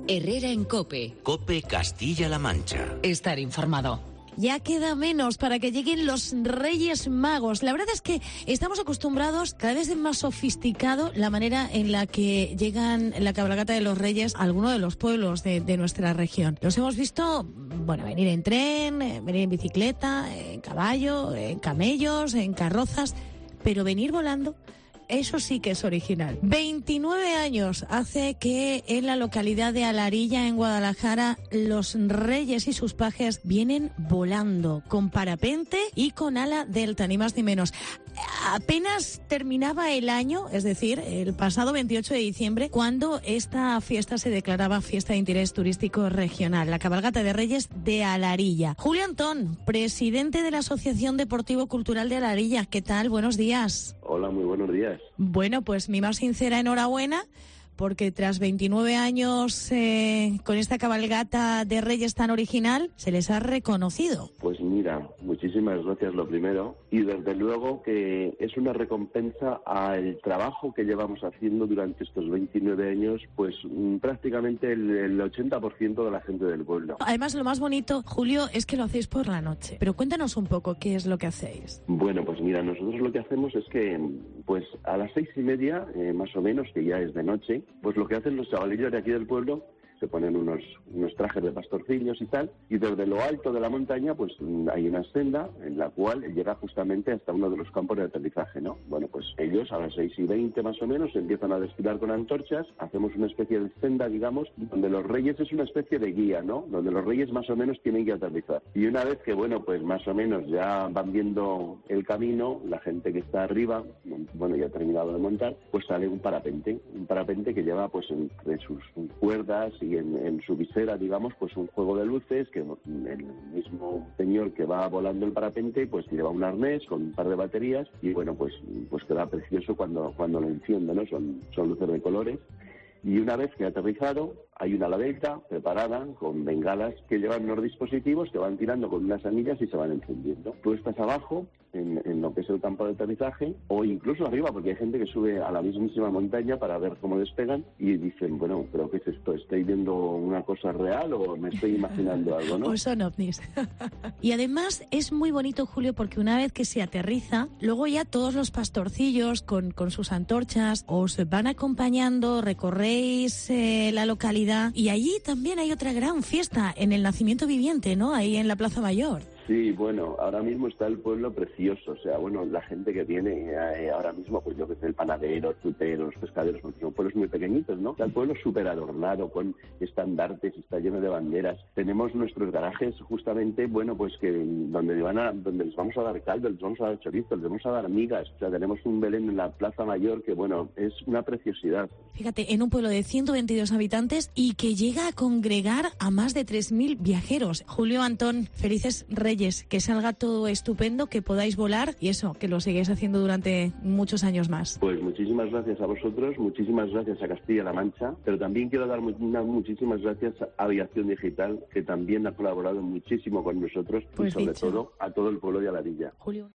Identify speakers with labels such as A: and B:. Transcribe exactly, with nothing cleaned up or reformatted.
A: Herrera en COPE.
B: COPE Castilla-La Mancha.
A: Estar informado.
C: Ya queda menos para que lleguen los Reyes Magos. La verdad es que estamos acostumbrados, cada vez es más sofisticado la manera en la que llegan la cabalgata de los Reyes a alguno de los pueblos de, de nuestra región. Los hemos visto, bueno, venir en tren, venir en bicicleta, en caballo, en camellos, en carrozas, pero venir volando, eso sí que es original. veintinueve años hace que en la localidad de Alarilla, en Guadalajara, los reyes y sus pajes vienen volando, con parapente y con ala delta, ni más ni menos. Apenas terminaba el año, es decir, el pasado veintiocho de diciembre, cuando esta fiesta se declaraba fiesta de interés turístico regional, la cabalgata de Reyes de Alarilla. Julio Antón, presidente de la Asociación Deportivo Cultural de Alarilla, ¿qué tal? Buenos días.
D: Hola, muy buenos días.
C: Bueno, pues mi más sincera enhorabuena, porque tras veintinueve años eh, con esta cabalgata de Reyes tan original, se les ha reconocido.
D: Pues mira, muchísimas gracias lo primero, y desde luego que es una recompensa al trabajo que llevamos haciendo durante estos veintinueve años, pues prácticamente el, el ochenta por ciento de la gente del pueblo.
C: Además, lo más bonito, Julio, es que lo hacéis por la noche. Pero cuéntanos un poco qué es lo que hacéis.
D: Bueno, pues mira, nosotros lo que hacemos es que pues a las seis y media, eh, más o menos, que ya es de noche, pues lo que hacen los chavalillos de aquí del pueblo, se ponen unos, unos trajes de pastorcillos y tal, y desde lo alto de la montaña pues hay una senda en la cual llega justamente hasta uno de los campos de aterrizaje, ¿no? Bueno, pues ellos a las seis y veinte más o menos empiezan a desfilar con antorchas, hacemos una especie de senda, digamos, donde los reyes es una especie de guía, ¿no? Donde los reyes más o menos tienen que aterrizar. Y una vez que, bueno, pues más o menos ya van viendo el camino, la gente que está arriba, bueno, ya ha terminado de montar, pues sale un parapente, un parapente que lleva pues entre sus cuerdas y En, en su visera, digamos, pues un juego de luces que el mismo señor que va volando el parapente pues lleva un arnés con un par de baterías y bueno, pues pues queda precioso cuando cuando lo enciende, ¿no? Son, son luces de colores. Y una vez que ha aterrizado, hay una ala delta preparada con bengalas que llevan unos dispositivos que van tirando con unas anillas y se van encendiendo. Tú estás abajo, en, en lo que es el campo de aterrizaje, o incluso arriba, porque hay gente que sube a la mismísima montaña para ver cómo despegan y dicen, bueno, ¿pero qué es esto? ¿Estoy viendo una cosa real o me estoy imaginando algo, no?
C: O son ovnis. Y además es muy bonito, Julio, porque una vez que se aterriza, luego ya todos los pastorcillos con, con sus antorchas os van acompañando, recorréis eh, la localidad. Y allí también hay otra gran fiesta, en el Nacimiento Viviente, ¿no? Ahí en la Plaza Mayor.
D: Sí, bueno, ahora mismo está el pueblo precioso, o sea, bueno, la gente que viene eh, ahora mismo, pues yo que sé, el panadero, el frutero, los pescaderos, porque son pueblos muy pequeñitos, ¿no? Está el pueblo súper adornado, con estandartes, está lleno de banderas. Tenemos nuestros garajes justamente, bueno, pues que donde van a, donde les vamos a dar caldo, les vamos a dar chorizo, les vamos a dar migas, o sea, tenemos un Belén en la Plaza Mayor que, bueno, es una preciosidad.
C: Fíjate, en un pueblo de ciento veintidós habitantes y que llega a congregar a más de tres mil viajeros. Julio Antón, felices Reyes. Que salga todo estupendo, que podáis volar y eso, que lo sigáis haciendo durante muchos años más.
D: Pues muchísimas gracias a vosotros, muchísimas gracias a Castilla-La Mancha, pero también quiero dar unas muchísimas gracias a Aviación Digital, que también ha colaborado muchísimo con nosotros, pues y sobre dicho. todo a todo el pueblo de Alarilla.
C: Julio.